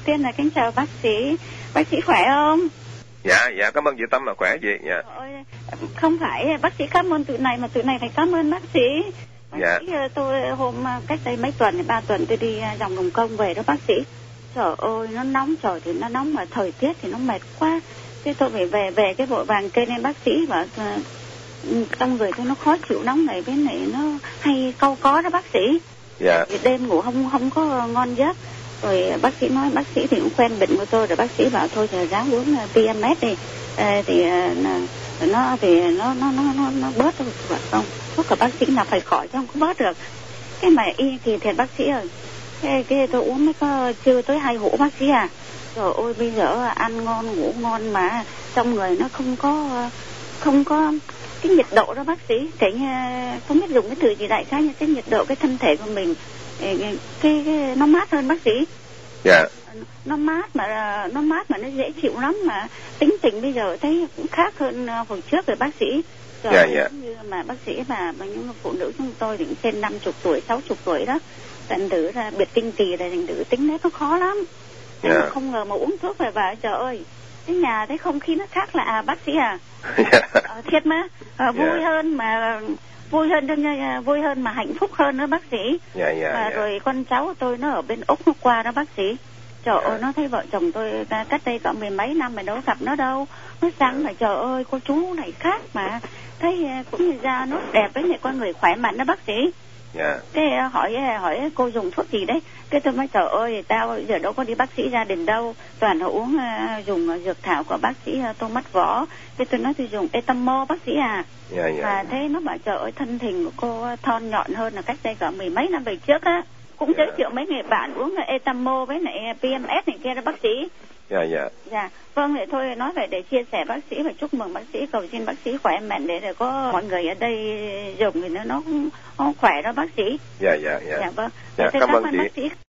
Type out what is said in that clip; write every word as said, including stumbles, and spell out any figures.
Tiên là kính chào bác sĩ, bác sĩ khỏe không? Dạ, dạ cảm ơn chị Tâm là khỏe gì. Dạ. Ôi, không phải bác sĩ cảm ơn tụi này mà tụi này phải cảm ơn bác sĩ. Bác Dạ. sĩ tôi hôm cách đây mấy tuần, ba tuần tôi đi dòng Đồng Công về đó bác sĩ. Trời ơi nó nóng, trời thì nó nóng mà thời tiết thì nó mệt quá. Thế tôi phải về về cái vội vàng kêu lên bác sĩ bảo trong người tôi nó khó chịu nóng này, bên này nó hay cau có đó bác sĩ. Dạ. Thì đêm ngủ không không có ngon giấc. Rồi bác sĩ nói, bác sĩ thì cũng quen bệnh của tôi rồi, bác sĩ bảo thôi giờ ráng uống pê em ét đi. À, thì nó thì nó nó nó nó, nó bớt thôi không. Thuốc của bác sĩ là phải khỏi chứ không có bớt được. Cái mà y thì thiệt bác sĩ ơi. Cái, cái tôi uống mới có chưa tới hai hũ bác sĩ à. Rồi ôi bây giờ ăn ngon ngủ ngon mà trong người nó không có không có cái nhiệt độ đó bác sĩ. Cái không biết dùng cái từ gì đại khái như cái nhiệt độ cái thân thể của mình cái, cái, cái nó mát hơn bác sĩ. Dạ. Nó mát mà nó mát mà nó dễ chịu lắm, mà tính tình bây giờ thấy cũng khác hơn hồi trước rồi bác sĩ. Rồi dạ, dạ. Như mà bác sĩ mà những phụ nữ chúng tôi thì trên năm chục tuổi, sáu chục tuổi đó, thành thử ra biệt kinh tỳ là thành thử tính nết nó khó lắm. Dạ. Mà không ngờ mà uống thuốc về vào trời ơi, cái nhà thấy không khí nó khác là à bác sĩ à. Dạ. À, thiệt mà à, vui dạ. hơn mà vui hơn vui hơn mà hạnh phúc hơn nữa bác sĩ. Dạ, dạ, à, dạ. Rồi con cháu tôi nó ở bên Úc nó qua đó bác sĩ. Trời dạ. ơi nó thấy vợ chồng tôi cách đây có mười mấy năm mà đâu gặp nó đâu. Nó sang mà trời ơi cô chú này khác mà thấy cũng như da nó đẹp với lại con người khỏe mạnh đó bác sĩ. Dạ. Cái hỏi hỏi cô dùng thuốc gì đấy. Cái tôi nói trời ơi tao giờ đâu có đi bác sĩ gia đình đâu, toàn là uống uh, dùng dược thảo của bác sĩ uh, Tô Mắt Võ. Cái tôi nói tôi dùng Etamo bác sĩ à. Dạ, dạ. Và thế nó bảo trời ơi thân hình của cô thon nhọn hơn là cách đây cả mười mấy năm về trước á. Cũng giới thiệu mấy người bạn uống Etamo với lại pê em ét này kia đó bác sĩ. Dạ, dạ. Dạ, vâng vậy thôi nói về để chia sẻ bác sĩ và chúc mừng bác sĩ, cầu xin bác sĩ khỏe mạnh để, để có mọi người ở đây dùng thì nó nó, nó khỏe đó bác sĩ. Dạ, dạ, dạ. Dạ vâng. Dạ, Tôi cảm ơn ơn chị. bác sĩ.